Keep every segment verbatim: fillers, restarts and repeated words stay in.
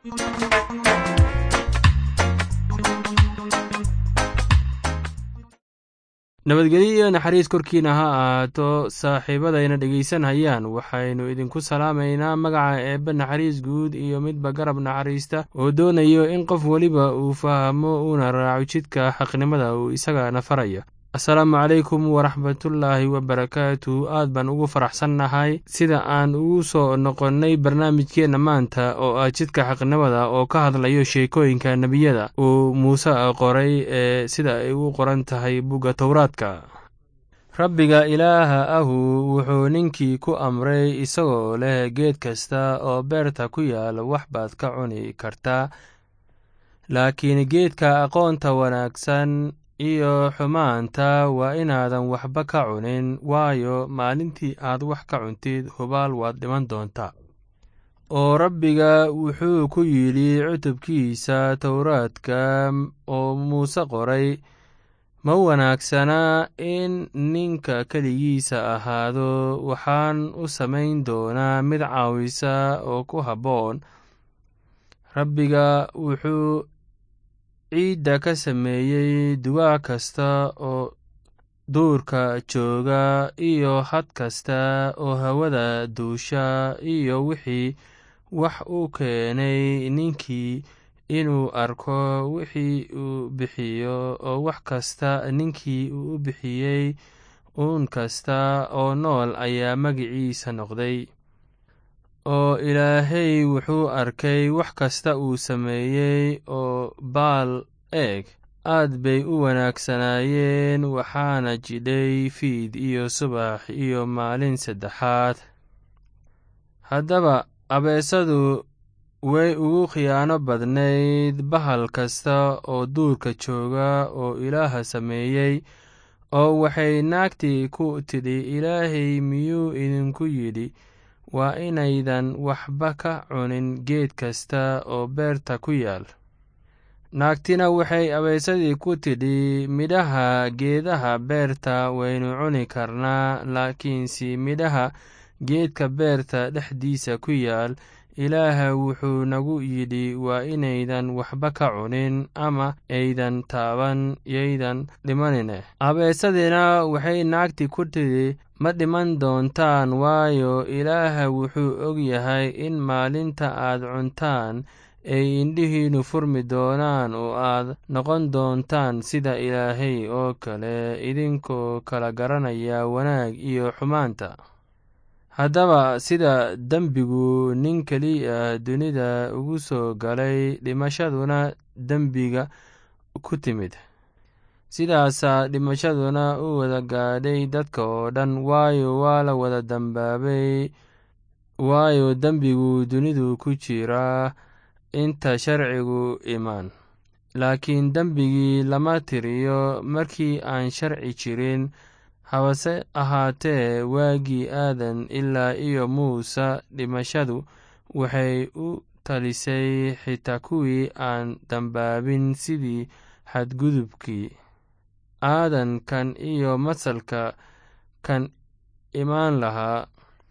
nabadgelyo iyo naxariis korkiina ha ahaato saaxiibadayna dhegaysanayaan waxaynu idinku salaamaynaa magaca eebbe naxariis guud iyo midba garab naxariista oo doonayo in qof weliba uu fahmo uuna raaco jidka xaqnimada uu isagana farayo. asalaamu calaykum waraxmatullaahi wabarakaatu. aad baan ugu faraxsannahay sida aan ugu soo noqonnay barnaamijkeenna maanta oo ah jidka xaqnimada oo ka hadlayo sheekooyinka nebiyada uu muuse qoray ee sida ay u qoran tahay bugga towraadka. rabbiga ilaaha ahu wuxuu ninkii ku amray isagoo leh geed kasta oo beerta ku yaal wax baad ka cuni kartaa, laakiin geedka aqoonta wanaagsan iyo xumaanta waa inaadan waxba ka cunin, waayo maalintii aad wax ka cuntid hubaal waad dhiman doontaa. oo rabbiga wuxuu ku yidhi cutubkiisa towraadka oo muuse qoray, ma wanaagsana in ninka keligiisa ahaado, waxaan u samayn doonaa mid caawisa oo ku habboon. rabbiga wuxuu ciidda ka sameeyey dugaag kasta oo duurka jooga iyo had kasta oo hawada duusha iyo wixii wax u keenay ninkii inuu arko wixii uu bixiyo, oo wax kasta ninkii uu bixiyey uun kasta oo nool ayaa magiciisa noqday. oo ilaahay wuxuu arkay wax kasta uu sameeyey, oo baal eeg aad bay u wanaagsanaayeen, waxaana jidhay fiid iyo subax iyo maalin saddexaad. haddaba abeesadu way ugu khiyaano badnayd bahal kasta oo duurka jooga oo ilaaha sameeyey, oo waxay naagtii ku tidhi, ilaahay miyuu idinku yidhi waa inaydan waxba ka cunin geed kasta oo beerta ku yaal? naagtina waxay abeesadii ku tidhi, midhaha geedaha beerta waynu cuni karnaa, laakiinse midhaha geedka beerta dhexdiisa ku yaal ilaaha wuxuu nagu yidhi waa inaydan waxba ka cunin ama aydan taaban, yaydan dhimanine. abeesadina waxay naagti ku tidhi, ma dhiman doontaan, waayo ilaaha wuxuu og yahay in maalinta aad cuntaan ay indhihiinnu furmi doonaan oo aad noqon doontaan sida ilaahay oo kale, idinkoo kala garanaya wanaag iyo xumaanta. haddaba sida dembigu nin keliya dunida ugu soo galay, dhimashaduna dembiga ku timid, sidaasaa dhimashaduna u wada gaadhay dadka oo dhan, waayo waa la wada dambaabay. waayo dembigu dunidu ku jiraa inta sharcigu iman, laakiin dembigii lama tiriyo markii aan sharci jirin. habase ahaatee waagii aadan ilaa iyo muuse dhimashadu waxay u talisay xitaa kuwii aan dambaabin, sidii xadgudubkii aadankan iyo masalka kan imaan lahaa.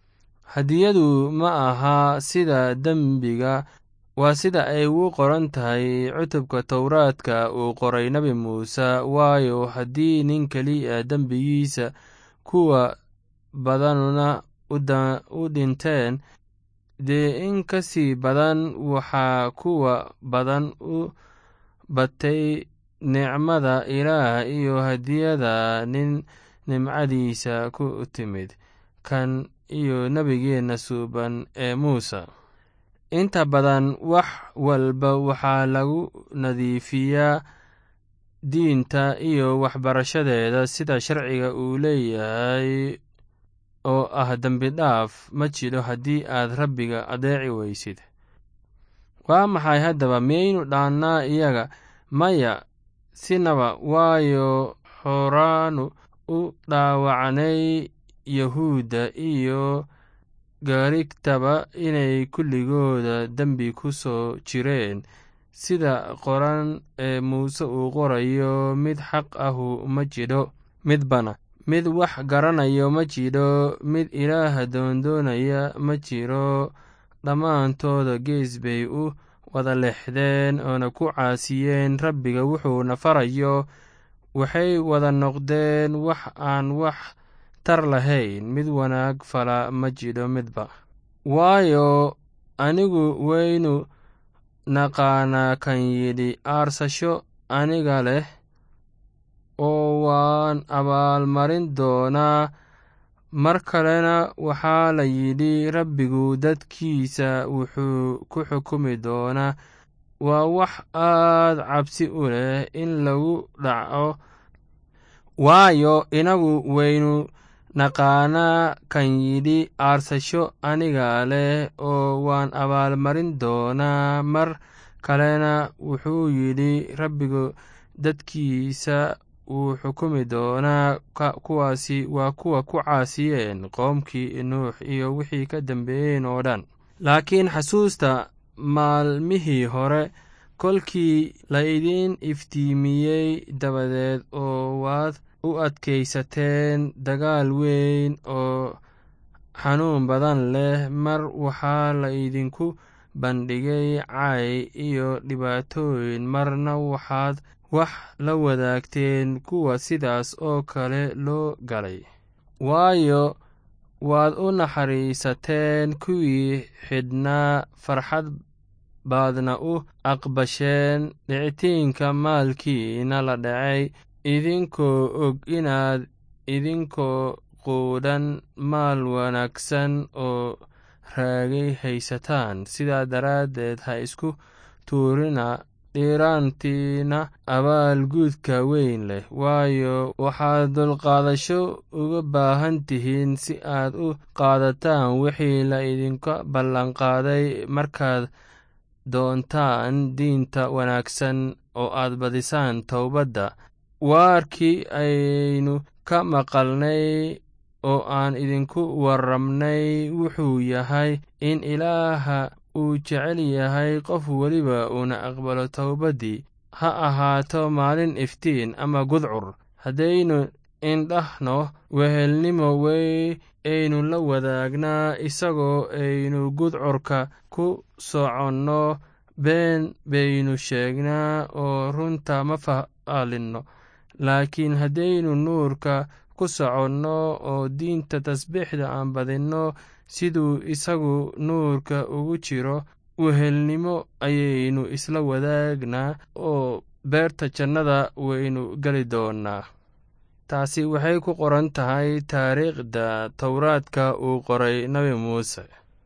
hadiyadu ma aha sida dembiga, waa sida ay ugu qoran tahay cutubka towraadka uu qoray nebi muuse, waayo haddii nin keliya dembigiisa kuwa badanuna u dhinteen, dee in ka sii badan waxaa kuwa badan u batay nicmada ilaah iyo hadiyada nin nimcadiisa ku timid, kan iyo nebigeenna suuban ee muuse. inta badan wax walba waxaa lagu nadiifiyaa diinta iyo waxbarashadeeda sida sharciga uu leeyahay, oo ah dembidhaaf ma jiro haddii aad rabbiga adeeci weysid. waa maxay haddaba? miyaynu dhaannaa iyaga? maya, sinaba, waayo horaanu u dhaawacnay yahuudda iyo gaarigtaba inay kulligooda dembi ku soo jireen, sida qoran ee muuse uu qorayo, mid xaq ahu ma jidho midbana, mid wax garanayo ma jidho, mid ilaaha doondoonaya ma jiro, dhammaantooda gees bay u wada leexdeen oona ku caasiyeen rabbiga wuxuuna farayo, waxay wada noqdeen wax aan wax tar lahayn, mid wanaag fala ma jiro midba. waayo anigu waynu naqaanaa kan yidhi, aarsasho aniga leh oo waan abaalmarin doonaa. mar kalena waxaa la yidhi, rabbigu dadkiisa wuxuu ku xukumi doonaa. waa wax aad cabsi u leh in lagu dhaco, waayo inagu waynu naqaanaa kan yidhi, aarsasho aniga leh oo waan abaalmarin doonaa. mar kalena wuxuu yidhi, rabbigu dadkiisa wuu xukumi doonaa. kuwaasi waa kuwa ku caasiyeen qoomkii nuux iyo wixii ka dambeeyeen oo dhan. laakiin xasuusta maalmihii hore, kolkii la idin iftiimiyey dabadeed, oo waad u adkaysateen dagaal weyn oo xanuun badan leh. mar waxaa la idinku bandhigay cay iyo dhibaatooyin, marna waxaad wax la wadaagteen kuwa sidaas oo kale loo galay. waayo waad u naxariisateen kuwii xidhnaa, farxad baadna u aqbasheen dhicitaanka maalkiina la dhacay, idinkoo og inaad idinkoo quudhan maal wanaagsan oo raagay haysataan. sidaa daraaddeed ha isku tuurina dhiiraantiina abaalgudka weyn leh, waayo waxaad dulqaadasho uga baahan tihiin si aad u qaadataan wixii la idinka ballanqaaday, markaad doontaan diinta wanaagsan oo aad badisaan towbadda. waarkii aynu ka maqalnay oo aan idinku warramnay wuxuu yahay in ilaaha uu jecel yahay qof weliba uuna aqbalo towbaddii, ha ahaato maalin iftiin ama gudcur. haddaynu indhahno wehelnimo wey aynu la wadaagnaa, isagoo aynu gudcurka ku soconno, been baynu sheegnaa oo runta ma faalinno. laakiin haddaynu nuurka ku soconno oo diinta tasbiixda aan badinno, siduu isagu nuurka ugu jiro, wehelnimo ayaynu isla wadaagnaa oo beerta jannada waynu geli doonnaa. taasi waxay ku qoran tahay taariikhda towraadka uu qoray nebi muuse.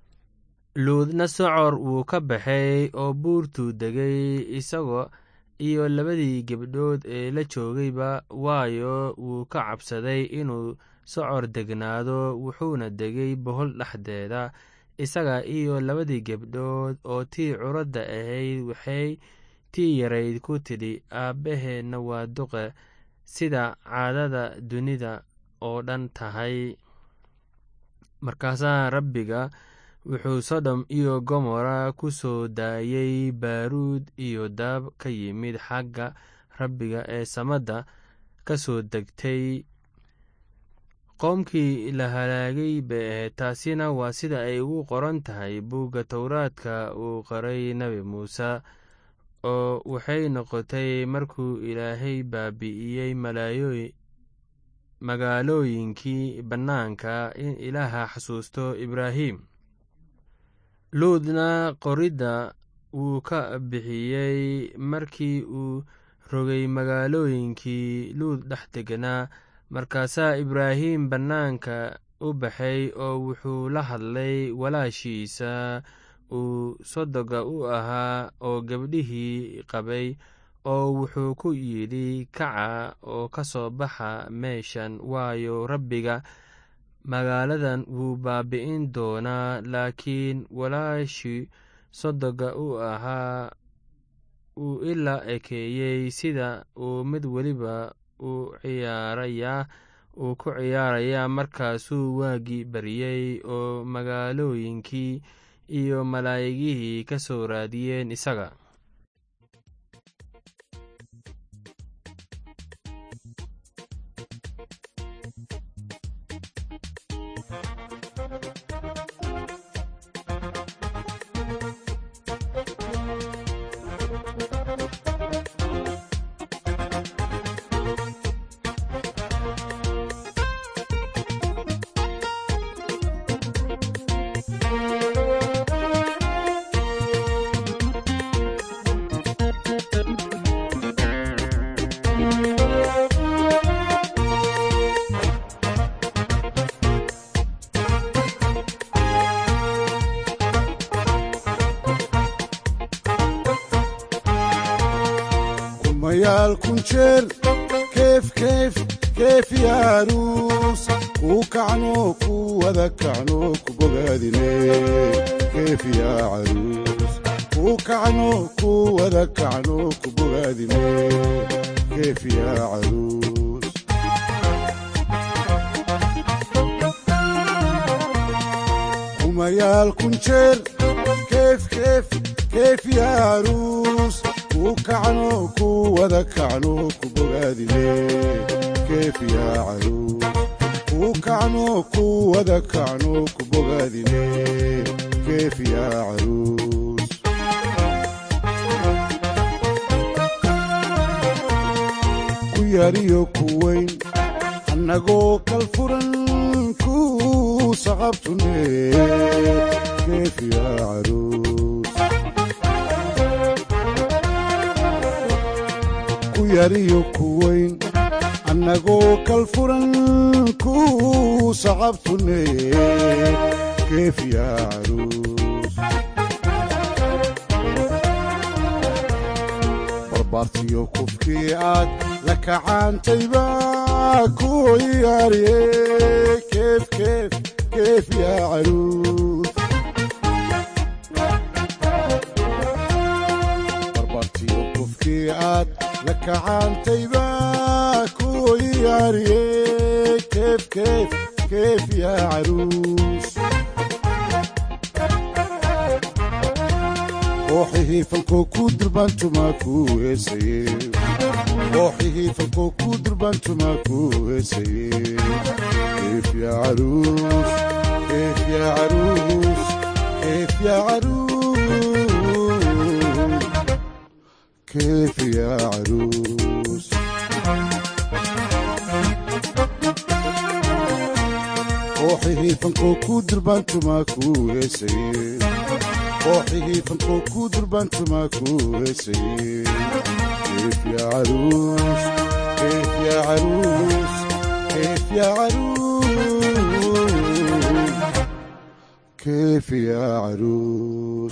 luudna socor wuu ka baxay oo buurtuu degay, isagoo iyo labadii gabdhood ee la joogayba, waayo wuu ka cabsaday inuu socor degnaado. wuxuuna degay bohol dhexdeeda, isaga iyo labadii gabdhood. oo tii curadda ahayd waxay tii yarayd ku tidhi, aabbaheenna waa duqe, sida caadada dunida oo dhan tahay. markaasaa rabbiga wuxuu sodom iyo gomorra ku soo daayey baaruud iyo daab ka yimid xagga rabbiga ee samada ka soo degtay. qoomkii la halaagay bay ahayd. taasina waa sida ay ugu qoran tahay buugga towraadka uu qoray nebi muuse. oo waxay noqotay markuu ilaahay baabi'iyey magaalooyinkii bannaanka, in ilaaha xasuusto ibraahim. luudna qoridda wuu ka bixiyey markii uu rogay magaalooyinkii luud dhex deganaa. markaasaa ibraahim bannaanka u baxay oo wuxuu la hadlay walaashiisa uu sodoga u ahaa oo gabdhihii qabay, oo wuxuu ku yidhi, kaca oo ka soo baxa meeshan, waayo rabbiga magaaladan wuu baabi'in doonaa. laakiin walaashii sodoga u ahaa uu ila ekeeyey sida uu mid weliba u ciyaarayaa uu ku ciyaarayaa. markaasuu waagii baryey oo magaalooyinkii iyo malaa'igihii ka soo raadiyeen isaga. kumayaal kun jeer keef keef keef ya aruus ku kacno ku wada kacno ku bogaadine keef ya aruus ku kacno ku wada kacno ku bogaadine keef ya aruus kumayaal kun jeer keef keef keef ya aruus ku kacno ku wada kacno ku bogaadine keef ya aruus ku kacno ku wada kacno ku bogaadine keef ya aruus ku yariyo ku weyn annagoo kal furan ku saqabtune keef ya aruus ku yariyo ku weyn annagoo kal furan ku saqabtune keef ya aruus barbaartiyo kufkii aad la kacaantayba ku yaariye keef keef keef ya aruus barbaartiyo kufkii aad la kacaantayba ku yaariye keef keef keef ya aruus kooxihii falkoo ku durbaantumaa ku heesaye kooxihii falkoo ku durbaantumaa ku heesaye keef ya aruus keef ya aruus keef ya aruus keef ya aruus kooxihii falkoo ku durbaantumaa ku heesaye kooxihii falkoo ku durbaantumaa ku heesaye keef ya aruus keef ya aruus keef ya aruus keef ya aruus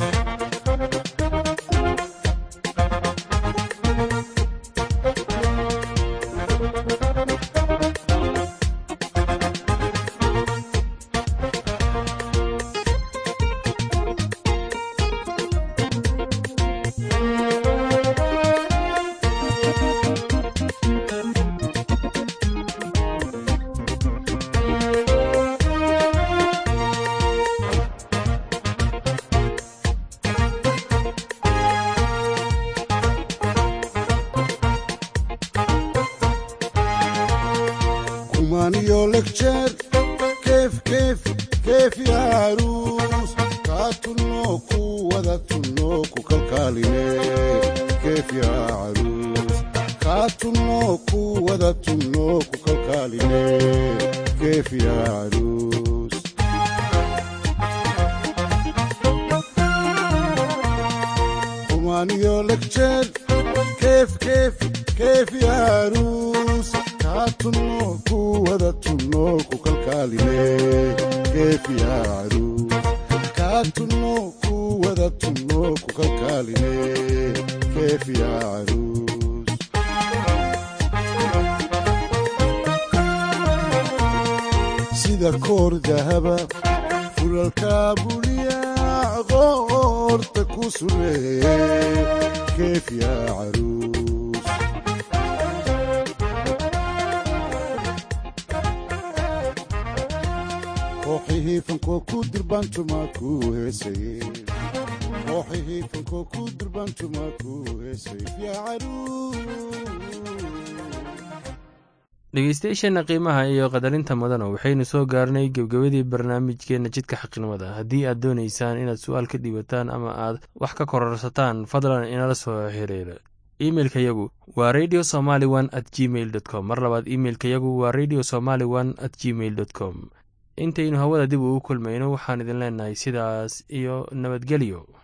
kumaaniyo legjeer keef keef keef ya aruus kaa tunno ku wada tunno ku kalkaaline keef ya aruus kaa tunno ku wada tunno ku kalkaaline keef ya aruus kumaaniyo legjeer keef keef keef ya aruus kaa tunno ku wada tunno ku kalkaaline keef ya aruus kaa tunno ku wada tunno ku kalkaaline keef ya aruus sida koor dahaba fulalka buliya qoorta ku sureeye keef ya aruus kooxihii falkoo ku durbaantumaa ku heesaye kooxihii falkoo ku durbaantumaa ku heesaye ya aruus dhegeystayaasheena qiimaha iyo qadarinta mudana waxaynu soo gaarnay gebgabadii barnaamijkeena jidka xaqnimada haddii aad doonaysaan inaad su-aal ka dhiibataan ama aad wax ka kororsataan fadlan inala soo xiriira imeilka yagu waa radio somaly one at gmail dot com mar labaad imeilka yagu waa radio somaly one at gmail dot com intaynu hawada dib ugu kulmayno waxaan idin leenahay sidaas iyo nabadgelyo.